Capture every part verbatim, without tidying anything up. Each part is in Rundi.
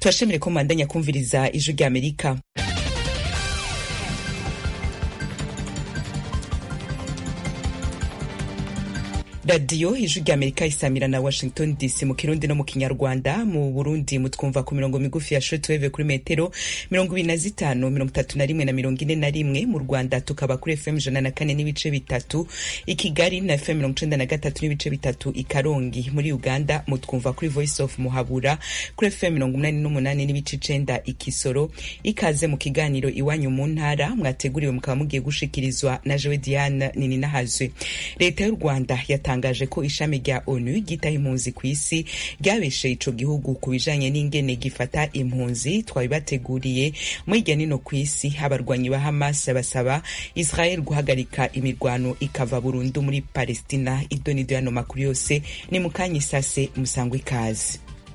turashimire ko mwandanya kumviriza ijwi rya Amerika. Radio ijwi rya Amerika isamira na Washington D C mu Kirundi no mu Kinyarwanda. Mu Burundi mutwumva ku mirongo migufi ya shortwave kuri metero mirongo ibiri na zitanu, mirongo itatu na rimwe na mirongo ine na rimwe. Mu Rwanda tukaba kuri F M ijana na kane n'ibice bitatu i Kigali na F M mirongo icenda na gatatu n'ibice bitatu i Karongi. Muri Uganda mutwumva kuri Voice of Muhabura kuri F M mirongo umunani n'umunani n'ibice icenda i Kisoro. Ikaze mu kiganiro iwanyu mu ntara mwateguriwe mukaba mugiye gushikirizwa na Jewe Diane Nininahazwe. Leta y'u Rwanda yatanga tangaje ko ishami rya ONU gitaye impunzi ku isi ryabeshe ico gihugu kubijanye n'ingene gifata impunzi. Twabibateguriye mu hirya ku isi. Abarwanyi ba Hamas basaba Israel guhagarika imirwano ikava burundu muri Palestina. Idonido yano makuru yose ni mukanyi sase musangwe ikaze.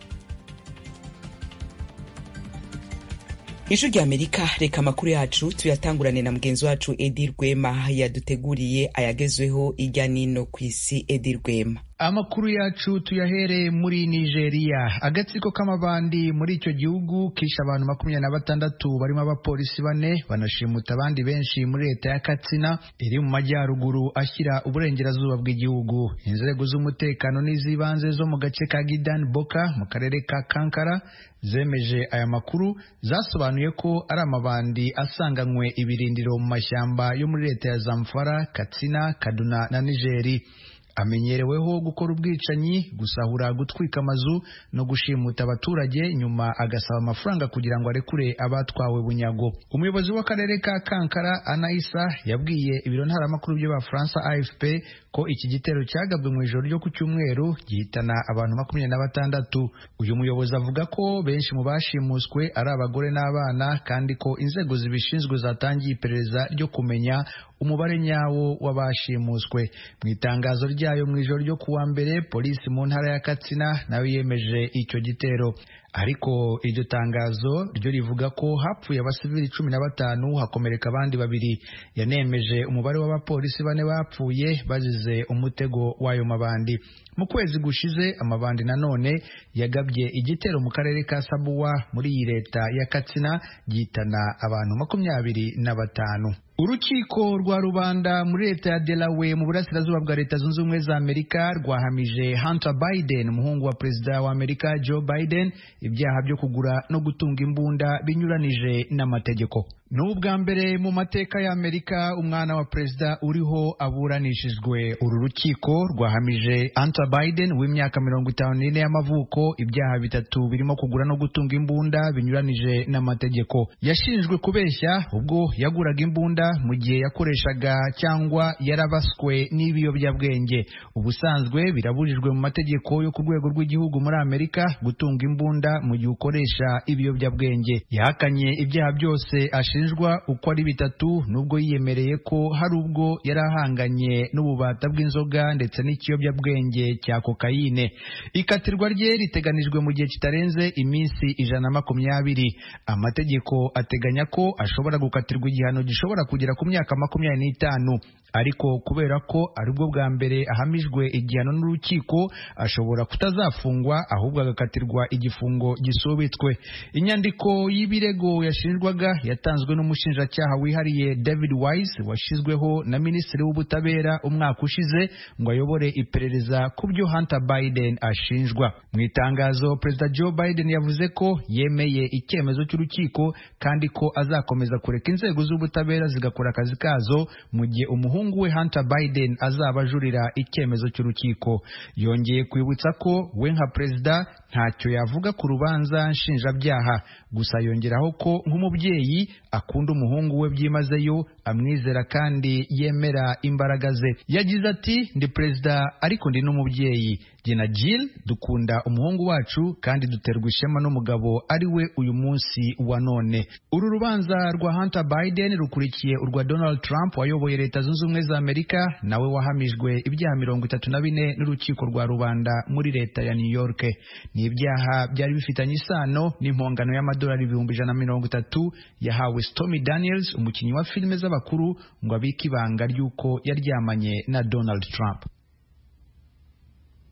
Ijwi rya Amerika, reka makuru yacu tuyatangurane na mugenzi wacu Edi Rwema yaduteguriye ayagezweho irya nino kw'isi. Edi Rwema. Amakuru yacu tuyahere muri Nigeria. Agatsiko k'amabandi muri icyo gihugu kisha abantu makumyabiri na batandatu barimo abapolisi bane banashimuta abandi benshi muri leta ya Katsina iri mu majyaruguru ashyira uburengerazuba bw'igihugu. Inzego z'umutekano n'izibanze zo mu gace ka Gidan Boka mu karere ka Kankara zemeje aya makuru, zasobanuye ko ari amabandi asanganywe ibirindiro mu mashyamba yo muri leta ya Zamfara, Katsina, Kaduna na Nigeri. Amenyereweho gukora ubwicanyi, gusahura, gutwika amazu no gushimuta abaturage, nyuma agasaba amafaranga kugira ngo arekure abatwawe bunyago. Umuyobozi w'akarere ka Kankara Anaisa yabwiye ibiro ntaramakuru by'Abafaransa A F P ko iki gitero cyagabwe mu ijoro ryo ku cyumweru gihitana abantu makumyabiri na batandatu. Uyu muyobozi avuga ko benshi mu bashimuswe ari abagore n'abana kandi ko inzego zibishinzwe zatangiye iperereza ryo kumenya umubare nyawo w'abashimuswe. Mu itangazo ryayo mu ijoro ryo kuwa mbere, polisi mu ntara ya Katsina nayo yemeje icyo gitero, ariko iryo tangazo ryo rivuga ko hapfuye abasivili cumi na batanu hakomereka abandi babiri. Yanemeje umubare w'abapolisi bane bapfuye bazize umutego w'ayo mabandi. Mu kwezi gushize amabandi nanone yagabye igitero mu karere ka Sabuwa muri iyi leta ya Katsina gihitana abantu makumyabiri na batanu. Urukiko rwa rubanda muri leta ya Delaware mu burasirazuba bwa Leta Zunze Ubumwe za Amerika rwahamije Hunter Biden, umuhungu wa perezida wa Amerika Joe Biden, ibyaha byo kugura no gutunga imbunda binyuranije n'amategeko. N'ubwa mbere mu mateka ya Amerika umwana wa perezida uriho aburanishijwe. Uru rukiko rwahamije Hunter Biden w'imyaka mirongo itanu n'ine y'amavuko ibyaha bitatu birimo kugura no gutunga imbunda binyuranije n'amategeko. Yashinjwe kubeshya ubwo yaguraga imbunda mu gihe yakoreshaga cyangwa yarabaswe n'ibiyobyabwenge. Ubusanzwe birabujijwe mu mategeko yo ku rwego rw'igihugu muri Amerika gutunga imbunda mu gihe ukoresha ibiyobyabwenge. Yahakanye ibyaha byose ashinjwa uko ari bitatu, nubwo yiyemereye ko hari ubwo yari ahanganye n'ububata bw'inzoga ndetse n'ikiyobyabwenge cya kokayine. Ikatirwa rye riteganijwe mu gihe kitarenze iminsi ijana na makumyabiri. Amategeko ateganya ko ashobora gukatirwa igihano gishobora kugera ku myaka makumyabiri n'itanu, ariko kubera ko aribwo bwa mbere ahamijwe igihano n'urukiko ashobora kutazafungwa ahubwo agakatirwa igifungo gisubitswe. Inyandiko y'ibirego yashinjwaga yatanzwe n'umushinjacyaha wihariye David Wise washizweho na Minisitiri w'Ubutabera umwaka ushize ngo ayobore iperereza ku byo Hunter Biden ashinjwa. Mu itangazo, Perezida Joe Biden yavuze ko yemeye icyemezo cy'urukiko kandi ko azakomeza kureka inzego z'ubutabera zigakora akazi kazo mu gihe umuhungu we Hunter Biden azaba ajurira icyemezo cy'urukiko. Yongeye kwibutsa ko we nka perezida ntacyo yavuga ku rubanza nshinjabyaha, gusa yongeraho ko nk'umubyeyi akunda umuhungu we byimazeyo, amwizera kandi yemera imbaraga ze. Yagize ati, ndi perezida ariko ndi n'umubyeyi. Jye na Jill dukunda umuhungu wacu kandi duterwa ishema n'umugabo ari we uyu munsi wa none. Uru rubanza rwa Hunter Biden rukurikiye urwa Donald Trump wayoboye Leta Zunze Ubumwe za Amerika, nawe wahamijwe ibyaha mirongo itatu na bine n'urukiko rwa rubanda muri leta ya New York. Ni ibyaha byari bifitanye isano n'impongano y'amadolari ibihumbi ijana na mirongo itatu yahawe Stormy Daniels, umukinnyi wa filime z'abakuru, ngo abike ibanga ry'uko yaryamanye na Donald Trump.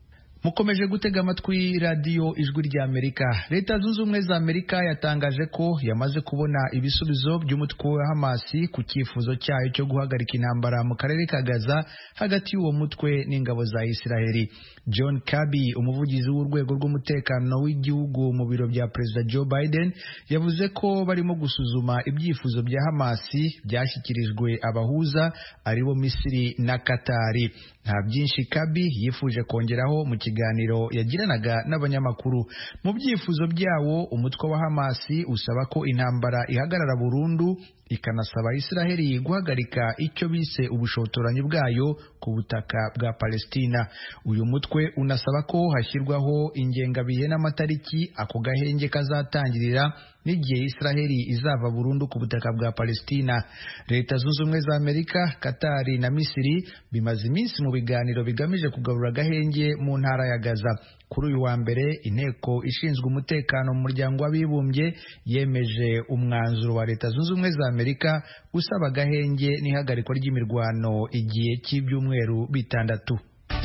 mukomeje gutega amatwi radiyo ijwi rya Amerika. Leta zunze ubumwe za Amerika yatangaje ko yamaze kubona ibisubizo by'umutwe wa Hamasi ku cyifuzo cyayo cyo guhagarika intambara mu karere ka Gaza hagati y'uwo mutwe n'ingabo za Isiraheli. John Kirby, umuvugizi w'urwego rw'umutekano w'igihugu mu biro bya Perezida Joe Biden, yavuze ko barimo gusuzuma ibyifuzo bya Hamasi byashyikirijwe abahuza aribo Misiri na Katari. Nta byinshi Kirby yifuje kongeraho mu kiganiro yagiranaga n'abanyamakuru. Mu byifuzo byawo, umutwe wa Hamasi usaba ko intambara ihagarara burundu, ikanasaba Isiraheli guhagarika icyo bise ubushotoranyi bwayo ku butaka bwa Palestina. Uyu mutwe unasaba ko hashyirwaho ingengabihe n'amatariki ako gahenge kazatangirira n'igihe Isiraheli izava burundu ku butaka bwa Palestina. Leta zunze ubumwe za Amerika, Katari na Misiri bimaze iminsi mu biganiro bigamije kugarura agahenge mu ntara ya Gaza. Kuri uyu wa mbere, inteko ishinzwe umutekano mu muryango w'abibumbye yemeje umwanzuro wa Leta zunze ubumwe za Amerika usaba agahenge n'ihagarikwa ry'imirwano igihe cy'ibyumweru bitandatu.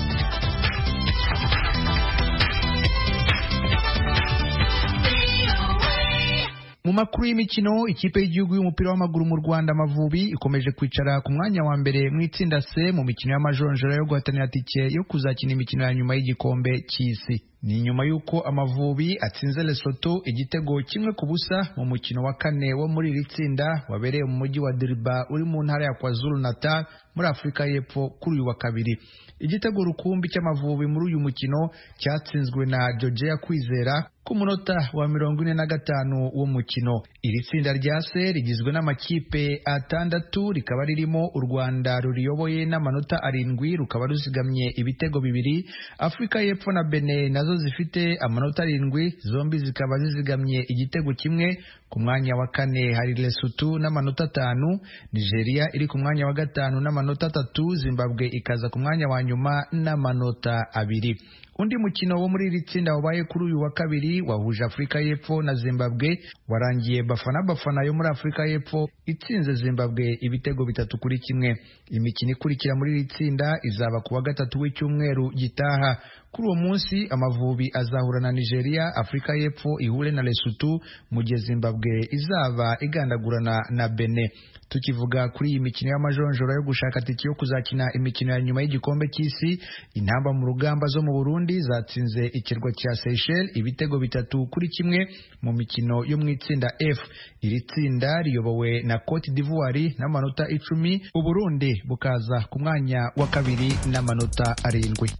Mu makuru y'imikino, ikipe y'igihugu y'umupira w'amaguru mu Rwanda Amavubi ikomeje kwicara ku mwanya wa mbere mu itsinda C mu mikino y'amajonjora yo guhatanira tike yo kuzakina imikino ya nyuma y'igikombe cy'isi. Ni nyuma y'uko Amavubi atsinze Lesotho igitego kimwe ku busa mu mukino wa kane wo muri iri tsinda wabereye mu mujyi wa Durban uri mu ntara ya KwaZulu Natal muri Afurika y'Epfo kuri uyu wa kabiri. Igitego rukumbi cy'Amavubi muri uyu mukino cyatsinzwe na Georgia Kwizera ku munota wa mirongo ine na gatanu w'umukino. Iri tsinda rya C rigizwe n'amakipe atandatu, rikaba ririmo u Rwanda ruriyoboye n'amanota arindwi, rukaba ruzigamye ibitego bibiri. Afurika y'Epfo na Benin nazo zifite amanota arindwi, zombi zikaba zizigamye igitego kimwe. Ku mwanya wa kane hari Lesotho n'amanota atanu, Nigeria iri ku mwanya wa gatanu n'amanota atatu, Zimbabwe ikaza ku mwanya wa nyuma n'amanota abiri. Undi mukino wo muri iri tsinda wabaye kuri uyu wa kabiri wahuje Afurika y'Epfo na Zimbabwe warangiye Bafana Bafana yo muri Afurika y'Epfo itsinze Zimbabwe ibitego bitatu kuri kimwe. Imikino ikurikira muri iri tsinda izaba kuwa gatatu w'icyumweru gitaha. Kuri uwo munsi Amavubi azahura na Nigeria, Afurika y'Epfo ihure na Lesotho, mu gihe Zimbabwe izaba igandagurana na Benin. Tukivuga kuri iyi mikino y'amajonjora yo gushaka tike yo kuzakina imikino ya nyuma y'igikombe cy'isi, intamba mu rugamba zo mu Burundi zatsinze ikirwa cya Seychelles ibitego bitatu kuri kimwe mu mikino yo mu itsinda F. Iri tsinda riyobowe na Cote d'Ivoire n'amanota icumi, u Burundi bukaza ku mwanya wa kabiri n'amanota arindwi.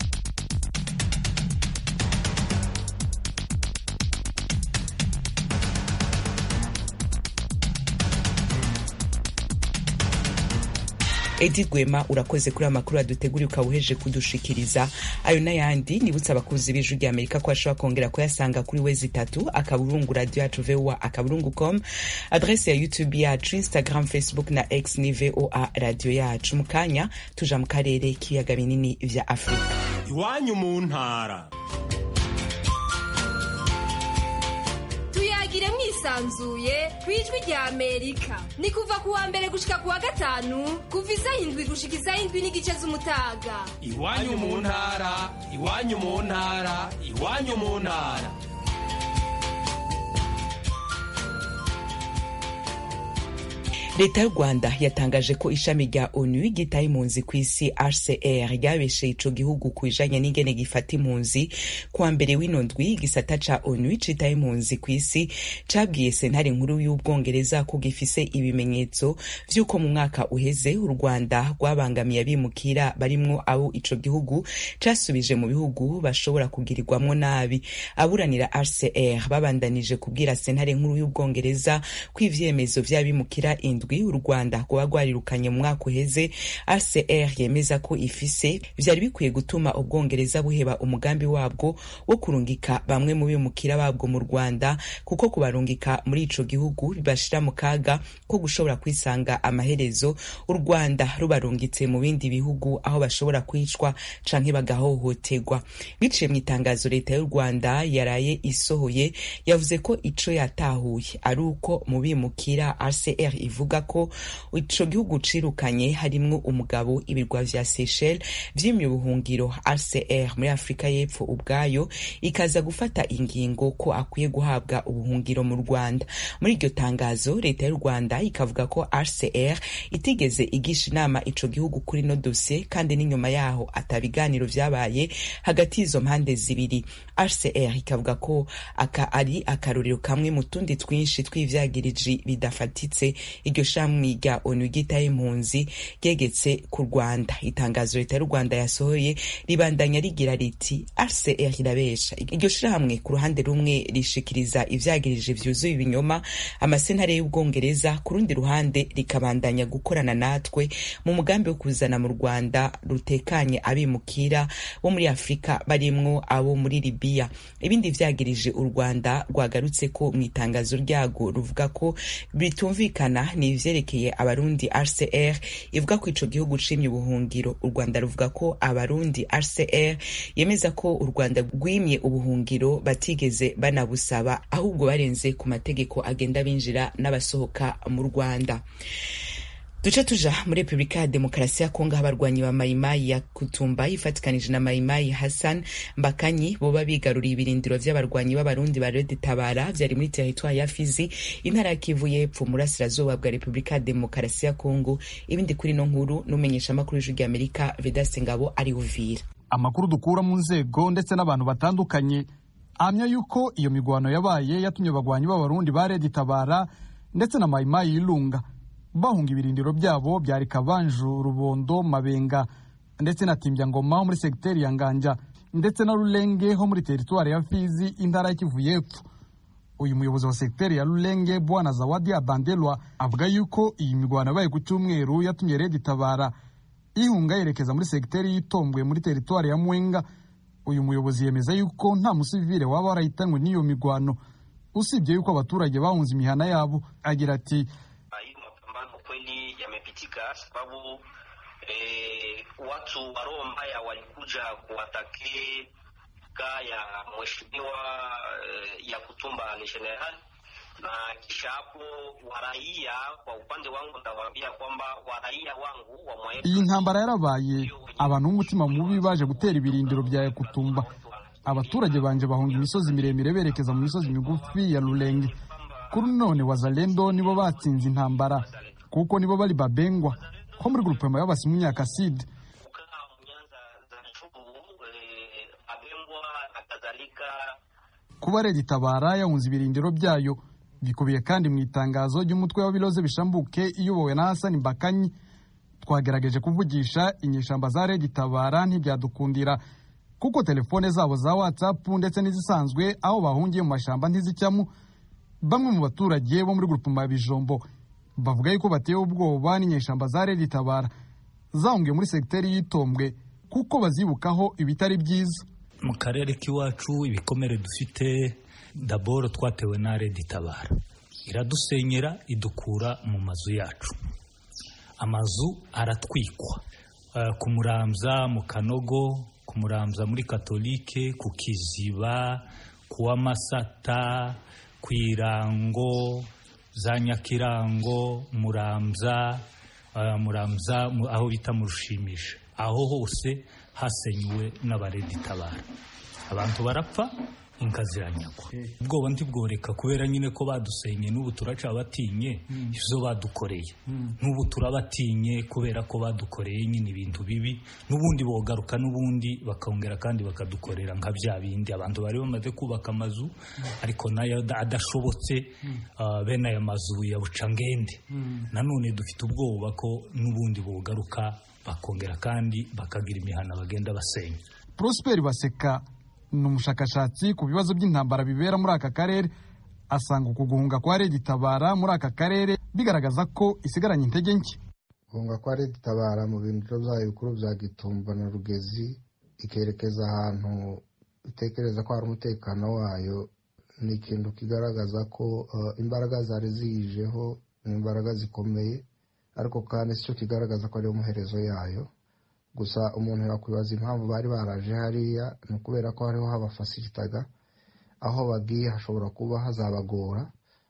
Edi Gwema, urakoze kuri amakuru aduteguriye ukawuheje kudushikiriza. Ayo n'ayandi nibutsa abakuzi b'ijwi rya Amerika ko ashobora kongera kuyasanga kuri wezi itatu akaburungu radio yacu V O A akaburungu com, adresse ya YouTube yacu, Instagram, Facebook na X ni V O A radio yacu. Mukanya tuja mu karere k'ibiyaga binini vya Afrika. Iwanyu mu ntara. Tuyagire mwisanzuye kwijwi rya Amerika. Ni kuva kuwa mbere gushika kuwa gatanu, kuva isaha indwi gushika isaha indwi n'igice z'umutaga. Iwanyu mu ntara, iwanyu mu ntara, iwanyu mu ntara. Leta y'u Rwanda yatangaje ko ishami rya ONU gitaye impunzi ku isi H C R ryabesheye ico gihugu kwijanye n'ingene gifata impunzi. Kuwa mbere w'ino ndwi igisata ca ONU citaye impunzi ku isi cabwiye sentare nkuru y'Ubwongereza ko gifise ibimenyetso vy'uko mu mwaka uheze u Rwanda rwabangamiye abimukira barimwo abo ico gihugu casubije mu bihugu bashobora kugirirwamwo nabi. Aburanira H C R babandanije kubwira sentare nkuru y'Ubwongereza ko ivyemezo vy'abimukira indwi u Rwanda rwaba rwarirukanye mu mwaka uheze H C R yemeza ko ifise vyari bikwiye gutuma Ubwongereza buheba umugambi wabwo wo kurungika bamwe mu bimukira babwo mu Rwanda, kuko kubarungika muri ico gihugu bibashira mu kaga ko gushobora kwisanga amaherezo u Rwanda rubarungitse mu bindi bihugu aho bashobora kwicwa canke bagahohoterwa. Biciye mu itangazo leta y'u Rwanda yaraye isohoye yavuze ko ico yatahuye ari uko mu bimukira H C R ivuga ruvuga ko ico gihugu cirukanye harimwo umugabo ibirwa vya Seychelles vyimye ubuhungiro. R C R muri Afrika y'Epfo ubwayo ikaza gufata ingingo ko akwiye guhabwa ubuhungiro mu Rwanda. Muri iryo tangazo leta y'u Rwanda ikavuga ko R C R itigeze igisha inama ico gihugu kuri no dossier kandi n'inyuma yaho atabiganiro vyabaye hagati y'izo mpande zibiri. R C R ikavuga ko aka ari akarorero kamwe mu tundi twinshi tw'ivyagiriji bidafatitse iryo shamwe rya O N U gitaye impunzi ryegetse ku Rwanda. Itangazo leta y'u Rwanda yasohoye ribandanya rigira riti R C R irabesha. Iryo shirahamwe ku ruhande rumwe rishikiriza ivyagirije vyuzuye ibinyoma amasentare y'Ubwongereza, ku rundi ruhande rikabandanya gukorana natwe mu mugambi wo kuzana mu Rwanda rutekanye abimukira bo muri Afrika barimwo abo muri Libya. Ibindi vyagirije u Rwanda rwagarutse ko mu itangazo ryago ruvuga ko bitumvikana ni ivyerekeye abarundi. R C R ivuga ko ico gihugu cimye ubuhungiro. U Rwanda ruvuga ko abarundi R C R yemeza ko u Rwanda rwimye ubuhungiro batigeze banabusaba, ahubwo barenze ku mategeko agenda binjira n'abasohoka mu Rwanda. Duce tuja muri Republika ya Demokarasi ya Kongo, abarwanyi ba Maimai ya Kutumba ifatikanije na Maimai Hassan Mbakanyi boba bigaruriye ibirindiro vy'abarwanyi b'abarundi ba Red Tabara vyari muri territoire ya Fizi, intara ya Kivu y'Epfo, murasirazuba bwa Republika ya Demokarasi ya Kongo. Ibindi kuri no nkuru n'umenyesha makuru y'Ijwi ry'Amerika Vedaste Ngabo ari Uvira. Amakuru dukura mu nzego ndetse n'abantu batandukanye amya yuko iyo migwano yabaye yatumye abagwanyi b'abarundi ba Red Tabara ndetse na Maimai Ilunga bahunga ibirindiro byabo byari Kabanju, Rubondo, Mabenga ndetse na Timbya Ngoma muri sekiteri ya Nganja ndetse na Rulenge ho muri territoire ya Fizi, intara ya Kivu y'Epfo. Uyu muyobozi wa sekiteri ya Rulenge Bwana Zawadi Abandelwa avuga yuko iyi migwano yabaye ku cyumweru yatumye Red Tabara ihunga yerekeza muri sekiteri y'Itombwe muri territoire ya Mwenga. Uyu muyobozi yemeza yuko nta musivile waba warahitanywe n'iyo migwano usibye yuko abaturage bahunze imihana yabo. Agira ati kweli yamepitika sababu eh, watu wa roho mbaya walikuja kuwatake ya mheshimiwa eh, ya Kutumba ni general, na kisha hapo waraia. Kwa upande wangu ndawaambia kwamba waraia wangu wa mwae iyi ntambara yarabaye, abantu b'umutima mubi baje gutera ibirindiro bya Kutumba. Abaturage banje bahunga imisozi miremire berekeza mu misozi migufi ya Rulenge. Kuri none Wazalendo nibo batsinze intambara kuko nibo bari babengwa ko muri groupement y'abasimu Nyakaside. Kuba Red Tabara yahunze ibirindiro byayo bikubiye kandi mu itangazo ry'umutwe wa Biloze Bishambuke iyobowe na Hassan Mbakanyi. Twagerageje kuvugisha inyeshamba za Red Tabara ntibyadukundira kuko telefone zabo za WhatsApp ndetse n'izisanzwe aho bahungiye mu mashamba ntizicyamu. Bamwe mu baturage bo muri groupement ya Bijombo bavuga yuko batewe ubwoba n'inyeshamba za Red Tabara zahungiye muri sekiteri y'Itombwe kuko bazibukaho ibitari byiza. Mu karere k'iwacu ibikomere dufite, daboro twatewe na Red Tabara, iradusenyera idukura mu mazu yacu. Amazu aratwikwa uh, ku Muramza, mu Kanogo, ku Muramza muri Katolike, ku Kiziba, ku Amasata, ku Irango, za Nyakirango, Muramza, uh, Muramza aho bita mu Rushimisha. Aho hose hasenywe n'abaredi Tabara, abantu barapfa, inka ziranyagwa. Ubwoba ntibworeka kubera nyine ko badusenye, n'ubu turaca batinye izo badukoreye. N'ubu turabatinye kubera ko badukoreye nyine ibintu bibi, n'ubundi bogaruka n'ubundi bakongera kandi bakadukorera nka bya bindi. Abantu bari bamaze kubaka amazu ariko nayo adashobotse, uh, bene aya mazu ya Bucangende. Nanone dufite ubwoba ko n'ubundi bogaruka bakongera kandi bakagira imihana bagenda basenya. Prosper Baseka ni umushakashatsi ku bibazo by'intambara bibera muri aka karere, asanga ukuguhunga kwa Red Tabara muri aka karere bigaragaza ko isigaranye intege nke. Guhunga kwa Red Tabara mu bintu byayo bikuru bya Gitumba na Rugezi ikerekeza ahantu itekereza ko hari umutekano wayo, ni ikintu kigaragaza ko uh, imbaraga zari zijeho ni imbaraga zikomeye, ariko kandi cyo kigaragaza ko ari umuherezo yayo. Gusa umuntu yakwibaza impamvu bari baraje hariya, ni ukubera ko hariho habafasiritaga, aho bagiye hashobora kuba hazabagora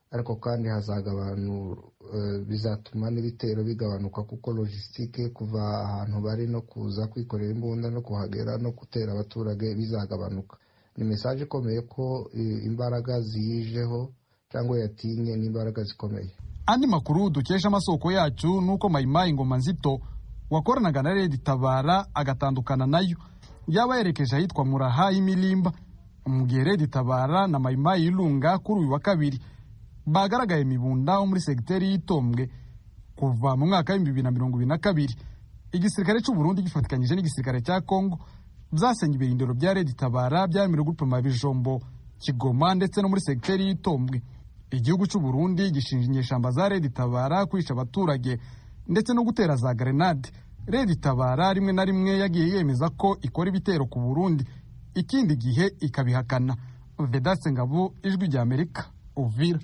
ariko kandi hazaga abantu bizatuma n'ibitero bigabanuka kuko logisitike kuva ahantu bari no kuza kwikorera imbunda no kuhagera no gutera abaturage bizagabanuka. Ni mesaje ikomeye ko imbaraga ziyijeho cyangwa yatinye n'imbaraga zikomeye. Andi makuru dukesha amasoko yacu nuko Mayimayi Ngoma Nzito wakoranaga na Red Tabara agatandukana nayo yaba yerekeje ahitwa Muraha y'Imilimba, mu gihe Red Tabara na Mayimayi Ilunga kuri uyu wa kabiri bagaragaye Mibunda muri segiteri y'Itombwe kuva mu mwaka wa bibiri na mirongo ibiri na kabiri. Igisirikare cy'u Burundi gifatikanyije n'igisirikare cya Kongo byasenye ibirindiro bya Red Tabara byamirwe gupima Bijombo, Kigoma ndetse no muri segiteri y'Itombwe. Igihugu cy'u Burundi gishinja inyeshamba za Red Tabara kwica abaturage ndetse no gutera za grenade. Red Tabara rimwe na rimwe yagiye yemeza ko ikora ibitero ku Burundi, ikindi gihe ikabihakana. Vedaste Ngabo, Ijwi rya Amerika, Uvira.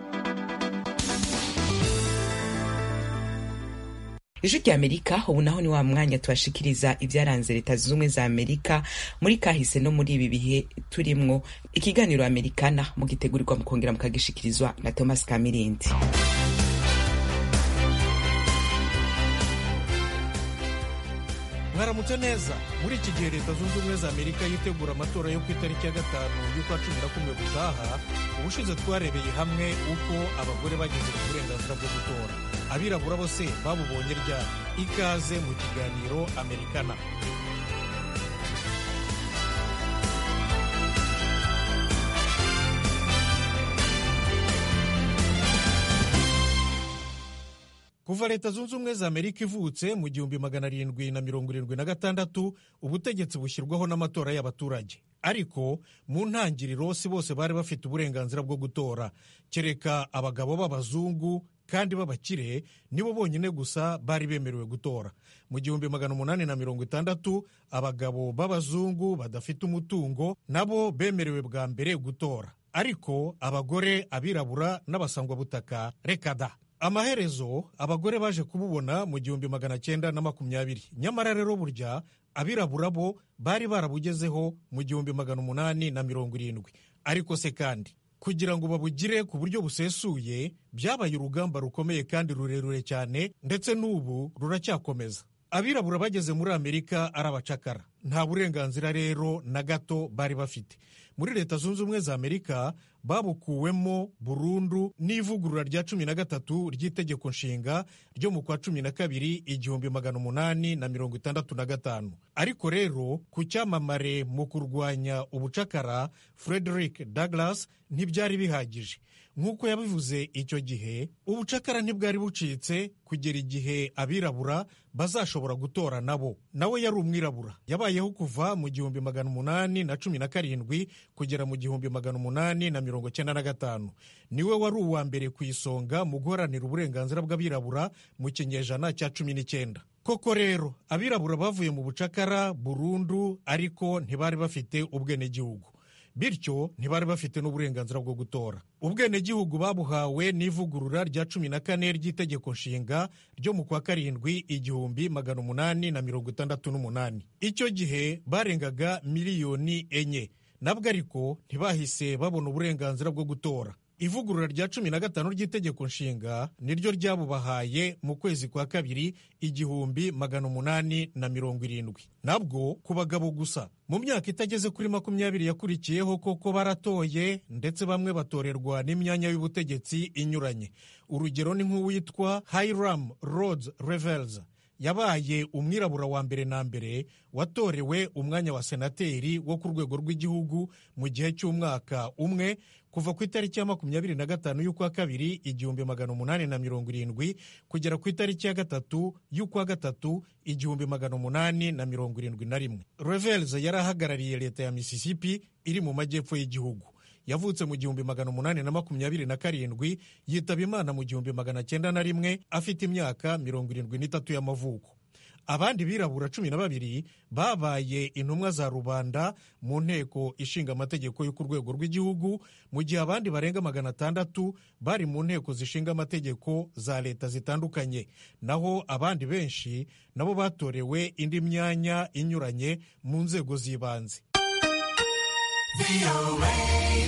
Ijwi rya Amerika ubu naho ni wa mwanya tubashikiriza ibyaranze Leta Zunze Ubumwe za Amerika muri kahise no muri ibi bihe turimwo. Ikiganiro Amerikana mugitegurirwa mukongera mukagishikirizwa na Thomas Kamirindi. Mwaramutse neza. Muri iki gihe Leta Zunze Ubumwe za Amerika yitegura amatora yo ku itariki ya gatanu y'ukwa cumi na kumwe gutaha, ubushize twarebeye hamwe uko abagore bageze ku burenganzira bwo gutora. Abirabura bose babubonye ryari? Ikaze mu kiganiro Amerikana. Kuva Leta Zunze Ubumwe za Amerika ivutse mu gihumbi magana arindwi na mirongo irindwi na gatandatu, ubutegetsi bushyirwaho n'amatora y'abaturage. Ariko mu ntangiriro si bose bari bafite uburenganzira bwo gutora, kereka abagabo b'abazungu kandi b'abakire nibo bonyine gusa bari bemerewe gutora. Mu gihumbi magana umunani na mirongo itandatu, abagabo b'abazungu badafite umutungo nabo bemerewe bwa mbere gutora. Ariko abagore, abirabura n'abasangwabutaka rekada. Amaherezo abagore baje kububona mu gihumbi magana cyenda na makumyabiri. Nyamara rero burya abirabura bo bari barabugezeho mu gihumbi magana umunani na mirongo irindwi. Ariko se kandi kugira ngo babugire ku buryo busesuye byabaye urugamba rukomeye kandi rurerure cyane, ndetse n'ubu ruracyakomeza. Abirabura bageze muri Amerika ari abacakara, nta burenganzira rero na gato bari bafite. Muri Leta Zunze Ubumwe za Amerika babukuwemo burundu n'ivugurura rya cumi na gatatu ry'itegeko nshinga ryo mu kwa cumi na kabiri igihumbi magana umunani na mirongo itandatu na gatanu. Ariko rero ku cyamamare mu kurwanya ubucakara Frederick Douglass ntibyari bihagije. Nk'uko yabivuze icyo gihe, ubucakara ntibwari bucitse kugera igihe abirabura bazashobora gutora nabo. Nawe yari umwirabura, yabayeho kuva mu gihumbi magana umunani na cumi na karindwi kugera mu gihumbi magana umunani na mirongo cyenda na gatanu. Niwe wari uwa mbere ku isonga mu guharanira uburenganzira bw'abirabura mu kinyejana cya cumi n'icyenda. Koko rero abirabura bavuye mu bucakara burundu, ariko ntibari bafite ubwenegihugu. Bityo ntibari bafite n'uburenganzira bwo gutora. Ubwenegihugu babuhawe n'ivugurura rya cumi na kane ry'itegeko nshinga ryo mu kwa karindwi igihumbi magana umunani na mirongo itandatu n'umunani. Icyo gihe barengaga miliyoni enye. Nabwo ariko ntibahise babona uburenganzira bwo gutora. Ivugurura rya cumi na gatanu ry'itegeko nshinga niryo ryabubahaye mu kwezi kwa kabiri igihumbi magana umunani na mirongo irindwi. Nabwo ku bagabo gusa. Mu myaka itageze kuri makumyabiri yakurikiyeho koko baratoye, ndetse bamwe batorerwa n'imyanya y'ubutegetsi inyuranye. Urugero ni nk'uwitwa Hiram Rhodes Revels. Yabaye umwirabura wa mbere na mbere watorewe umwanya wa senateri wo ku rwego rw'igihugu mu gihe cy'umwaka umwe kuva ku itariki ya makumyabiri na gatanu y'ukwa kabiri igihumbi magana umunani na mirongo irindwi kugera ku itariki ya gatatu y'ukwa gatatu igihumbi magana umunani na mirongo irindwi na rimwe. Revels yari ahagarariye leta ya Mississippi iri mu majyepfo y'igihugu. Yavutse mu gihumbi magana umunani na makumyabiri na karindwi, yitaba Imana mu gihumbi magana cyenda na rimwe afite imyaka mirongo irindwi n'itatu y'amavuko. Abandi birabura cumi na babiri babaye intumwa za rubanda mu nteko ishinga amategeko yo ku rwego rw'igihugu, mu gihe abandi barenga magana atandatu bari mu nteko zishinga amategeko za leta zitandukanye. Naho abandi benshi nabo batorewe indi myanya inyuranye mu nzego z'ibanze.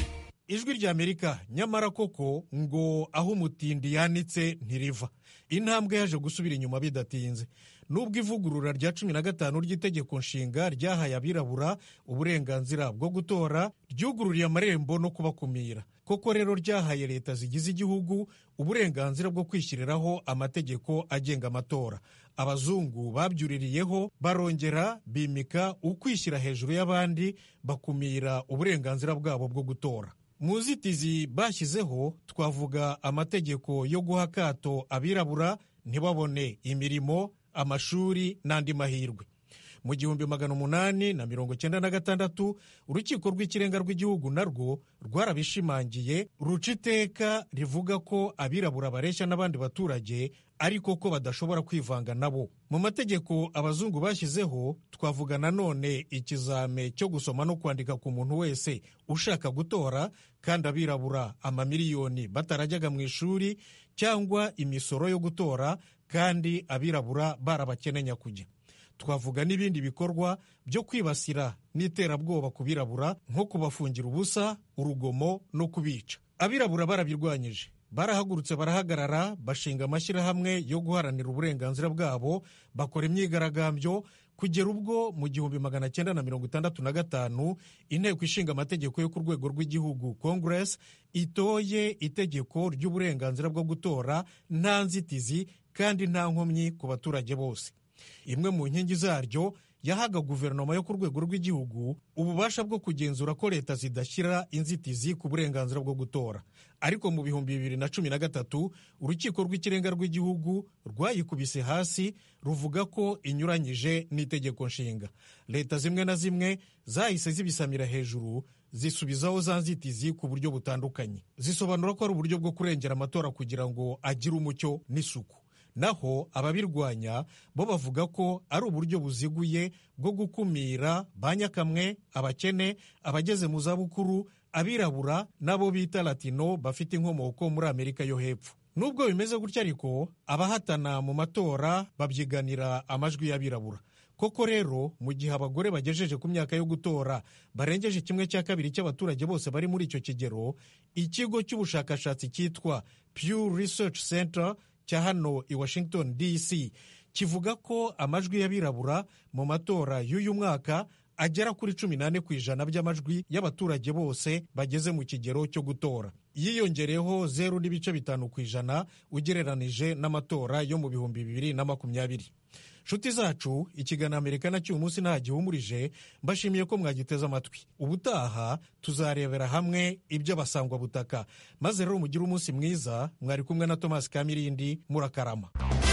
ijwi rya Amerika. Nyamara koko ngo aho umutindi yanitse ntiriva. Intambwe yaje gusubira inyuma bidatinze. Nubwo ivugurura rya cumi na gatanu ry'itegeko nshinga ryahaye abirabura uburenganzira bwo gutora ryugururiye amarembo no kubakumira, koko rero ryahaye leta zigize igihugu uburenganzira bwo kwishyiriraho amategeko agenga amatora. Abazungu babyuririyeho barongera bimika ukwishyira hejuru y'abandi, bakumira uburenganzira bwabo bwo gutora. Mu nzitizi bashyizeho twavuga amategeko yo guha akato abirabura ntibabone imirimo, amashuri n'andi mahirwe. Mu gihumbi magana umunani na mirongo cyenda na gatandatu urukiko rw'ikirenga rw'igihugu narwo rwarabishimangiye, ruca iteka rivuga ko abirabura bareshya n'abandi baturage ariko ko badashobora kwivanga nabo. Mu mategeko abazungu bashyizeho twavuga nanone ikizame cyo gusoma no kwandika ku muntu wese ushaka gutora, kandi abirabura amamiliyoni batarajyaga mu ishuri, cyangwa imisoro yo gutora kandi abirabura barabakenenya kujya. Twavuga n'ibindi bikorwa byo kwibasira n'iterabwoba ku birabura nko kubafungira ubusa, urugomo no kubica. Abirabura barabirwanyije, barahagurutse barahagarara, bashinga amashyirahamwe yo guharanira uburenganzira bwabo, bakora imyigaragambyo kugera ubwo mu gihumbi magana cyenda na mirongo itandatu na gatanu inteko ishinga amategeko yo ku rwego rw'igihugu Congress itoye itegeko ry'uburenganzira bwo gutora nta nzitizi kandi nta nkomyi ku baturage bose. Imwe mu nkingi zaryo yahaga guverinoma yo ku rwego rw'igihugu ububasha bwo kugenzura ko leta zidashyira inzitizi ku burenganzira bwo gutora. Ariko mu bihumbi bibiri na cumi na gatatu urukiko rw'ikirenga rw'igihugu rwayikubise hasi, ruvuga ko inyuranyije n'itegeko nshinga. Leta zimwe na zimwe zahise zibisamira hejuru, zisubizaho za nzitizi ku buryo butandukanye. Zisobanura ko ari uburyo bwo kurengera amatora kugira ngo agire umucyo n'isuku. Naho ababirwanya bo bavuga ko ari uburyo buziguye bwo gukumira ba nyakamwe, abakene, abageze mu zabukuru, abirabura n'abo bita Latino bafite inkomoko muri Amerika yo hepfo. Nubwo bimeze gutya ariko abahatana mu matora babyiganira amajwi y'abirabura. Koko rero mu gihe abagore bagejeje ku myaka yo gutora barengeje kimwe cya kabiri cy'abaturage bose bari muri icyo kigero, ikigo cy'ubushakashatsi cyitwa Pew Research Center cya hano i Washington D C kivuga ko amajwi y'abirabura mu matora y'uyu mwaka agera kuri cumi n'ane ku ijana by'amajwi y'abaturage bose bageze mu kigero cyo gutora, yiyongereho zeru n'ibice bitanu ku ijana ugereranije n'amatora yo mu bihumbi bibiri na makumyabiri. Nshuti zacu, ikiganiro Amerika na cy'uyu munsi nta gihumurije, mbashimiye ko mwagiteze amatwi. Ubutaha tuzarebera hamwe iby'abasangwa butaka. Maze rero mugire umunsi mwiza. Mwari kumwe na Thomas Kamirindi, murakarama.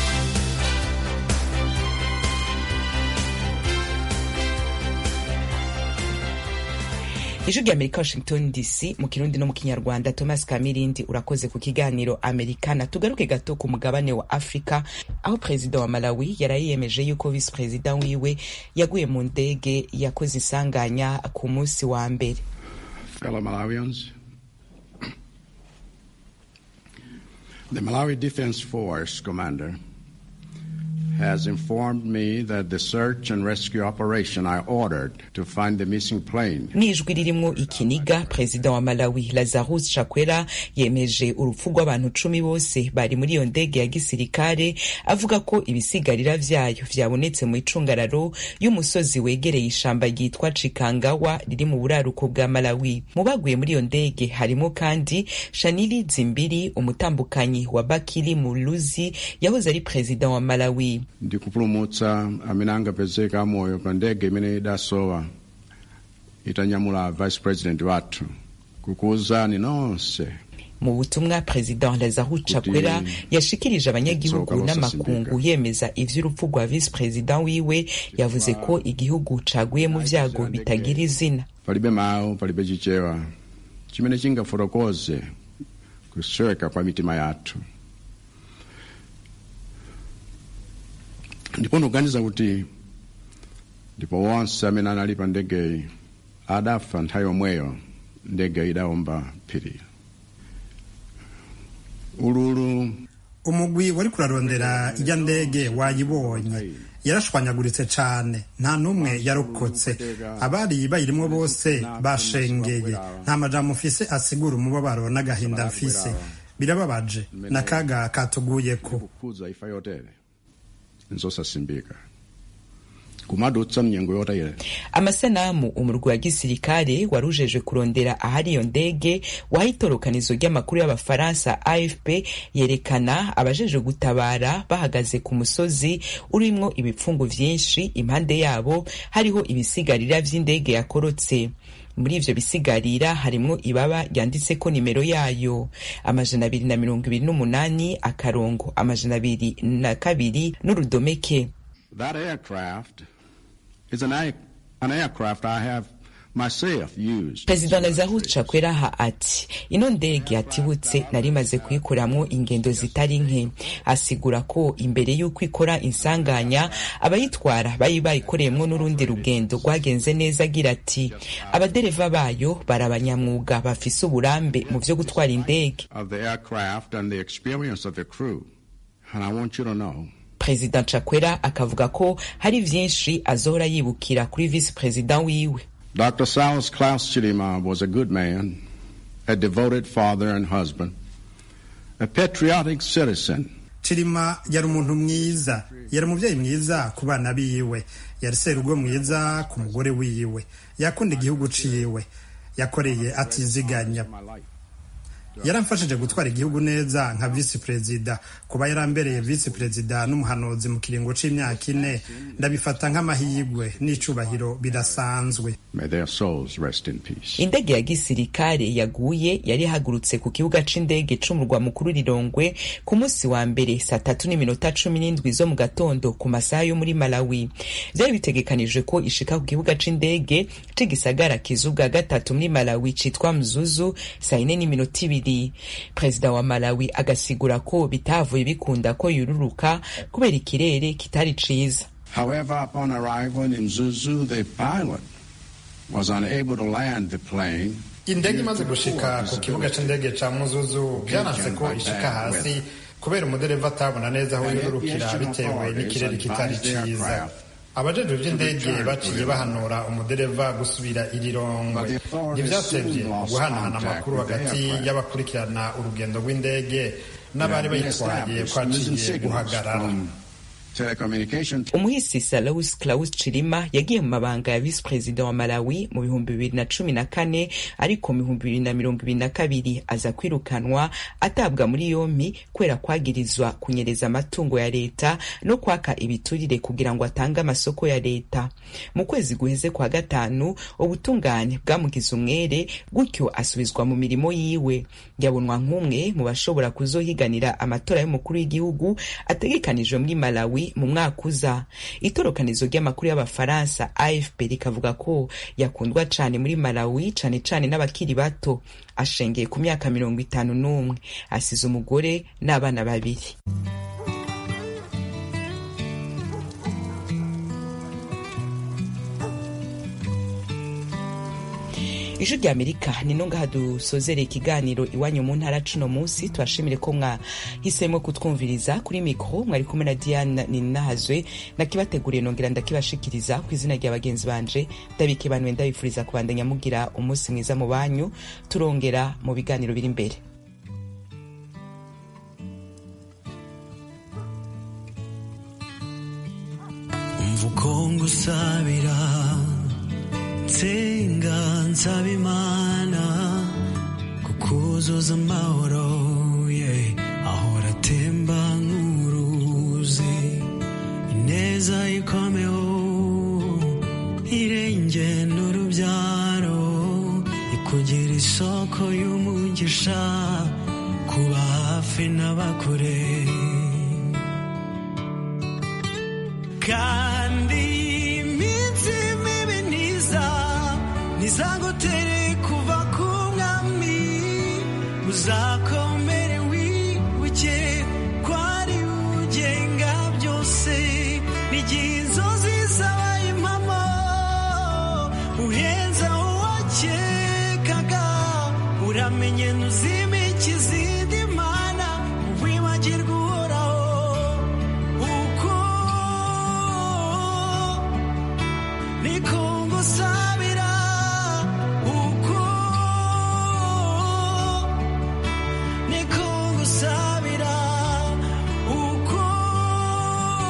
Ijwi rya Amerika Washington D C mu Kirundi no mu Kinyarwanda. Thomas Kamirindi urakoze ku kiganiro Amerikana. Tugaruke gato ku mugabane wa Afrika aho Perezida wa Malawi yarayiyemeje yuko Vice Perezida wiwe yaguye mu ndege yakoze isanganya ku munsi wa mbere. Fellow Malawians, the Malawi Defense Force Commander has informed me that the search and rescue operation I ordered to find the missing plane. Nijwi ririmo ikiniga, Perezida wa Malawi Lazarus Chakwera yemeje urupfu rw'abantu cumi bose bari muri iyo ndege ya gisirikare, avuga ko ibisigarira vyayo vyabonetse mu icungararo y'umusozi wegereye ishamba ryitwa Chikangawa riri mu buraruko bwa Malawi. Mu baguye muri iyo ndege harimo kandi Shanili Zimbiri, umutambukanyi wa Bakili Muluzi yahoze ari Perezida wa Malawi. Ndi kupulumutsa aminanga pezeka moyo pa ndege imene idasowa itanyamula Vice President wathu kukuuzani nonse. Mu butumwa President Lazarus Chakwera yashikirije abanyagihugu n'amakungu yemeza ivy'urupfu rwa Vice President wiwe, yavuze ko igihugu caguye mu vyago bitagira izina. Palibe mawu, palibe chichewa chimene chingaforokoze kusweka kwa mitima yathu. Ndipo nuganiza kuti ndipo wonse amene anali pa ndege adafa nthawi yomweyo ndege idawomba phiri. Ululu umugwi wari kurarondera ijya ndege wayibonye, yarashwanyaguritse cane nta n'umwe yarokotse abari bayirimwo bose bashengeye nta majambo mfise asigura umubabaro n'agahinda mfise birababaje n'akaga katuguyeko amasanamu umurwi wa gisirikare warujejwe kurondera ahari iyo ndege wahitorokanizo ry'amakuru y'abafaransa A F P yerekana abajejwe gutabara bahagaze ku musozi urimwo ibipfungu vyinshi impande yabo hariho ibisigarira vy'indege yakorotse muri ivyo bisigarira harimwo ibaba ryanditseko nimero yayo amajana abiri na mirongo ibiri n'umunani akarongo amajana abiri na kabiri n'urudomeke. That aircraft is an, air, an aircraft I have myself used. Perezida Lazarus Chakwera ati ino ndege atibutse narimaze kuyikoramwo ingendo zitari nke asigura ko imbere y'uko ikora insanganya abayitwara bayi bayikoreyemwo n'urundi rugendo rwagenze neza agira ati abadereva bayo barabanyamwuga bafise uburambe mu vyo gutwara indege. Of the aircraft and the experience of the crew, and I want you to know President Chakwera akavuga ko hari vyinshi azohora yibukira kuri vice president wiwe. Doctor Saus Klaus Chilima was a good man, a devoted father and husband, a patriotic citizen. Chilima yari umuntu mwiza, yari umuvyeyi mwiza ku bana biwe, yari serugo mwiza ku mugore wiwe, yakunda igihugu ciwe, yakoreye atiziganya. Yaramfashije gutwara igihugu neza nka vice president kuba yarambereye vice president n'umuhanuzi mu kiringo c'imyaka ine ndabifata nk'amahigwe n'icubahiro bidasanzwe. May their souls rest in peace. Indege ya gisirikare yaguye yari hagurutse ku kibuga c'indege c'umurwa mukuru Lilongwe ku munsi wa mbere saa tatu n'iminota cumi n'indwi zo mu gatondo ku masaha yo muri Malawi. Vyari bitegekanijwe ko ishika ku kibuga c'indege c'igisagara kizuga gatatu muri Malawi citwa Mzuzu saa ine n'iminota ibiri. Perezida wa Malawi agasigura ko bitavuye bikunda ko yururuka kubera ikirere kitari ciza. However, upon arrival in Mzuzu, the pilot was unable to land the plane. Indege imaze gushika ku kibuga c'indege ca Mzuzu byananse ko ishika hasi kubera umudereva atabona neza aho yururukira bitewe n'ikirere kitari ciza. Abajejwe vy'indege baciye bahanura umudereva gusubira i Lilongwe. Ntivyatevye guhanahana amakuru hagati y'abakurikirana urugendo rw'indege n'abari bayitwaye kwaciye guhagarara. Umuhisi Saus Klaus Chilima yagiye mu mabanga ya vice president wa Malawi mu bihumbi bibiri na cumi na kane ariko mu bihumbi bibiri na mirongo ibiri na kabiri aza kwirukanwa atabwa muri yompi kwera kwagirizwa kunyereza amatungo ya leta no kwaka ibiturire kugira ngo atange amasoko ya leta. Mu kwezi guheze kwa gatanu ubutungane bwamugize umwere gutyo asubizwa mu mirimo yiwe. Yabonwa nk'umwe mu bashobora kuzohiganira amatora y'umukuru w'igihugu ategekanijwe muri Malawi mu mwaka uza. Itorokanizo ry'amakuru y'abafaransa A F P rikavuga ko yakundwa cane muri Malawi cane cane n'abakiri bato. Ashengeye ku myaka mirongo itanu n'umwe, asize umugore n'abana babiri. Ijwi rya Amerika ni no ngaha dusozereye ikiganiro iwanyu mu ntara cuno munsi. Twashimire ko mwahisemo kutwumviriza. Kuri mikro mwari kumwe na Diane Ninahazwe nakibateguriye nongera ndakibashikiriza ku izina rya bagenzi banje Dabike banwe ndabifuriza kubandanya mugira umunsi mwiza mu banyu. Turongera mu biganiro biri imbere. Mvukongo sabira Senga nsaba Imana kukuzuza amahoro yeah. Ahora atemba nk'uruzi ineza ikomeho irenge n'urubyaro ikugira isoko y'umugisha kuba hafi n'abakure kandi nizagutere kuva ku mwami uzakomere wibuke ko ari ugenga byose n'igihe inzozi zabaye impamo uhenza uwakekaga uramenye ntuzimikize